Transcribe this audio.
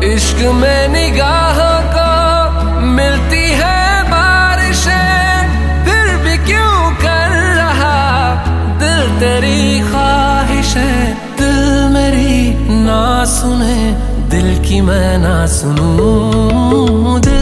इश्क में निगाहों को मिलती है बारिशें, फिर भी क्यों कर रहा दिल तेरी ख्वाहिशें। दिल मेरी ना सुने, दिल की मैं ना सुनूं, दिल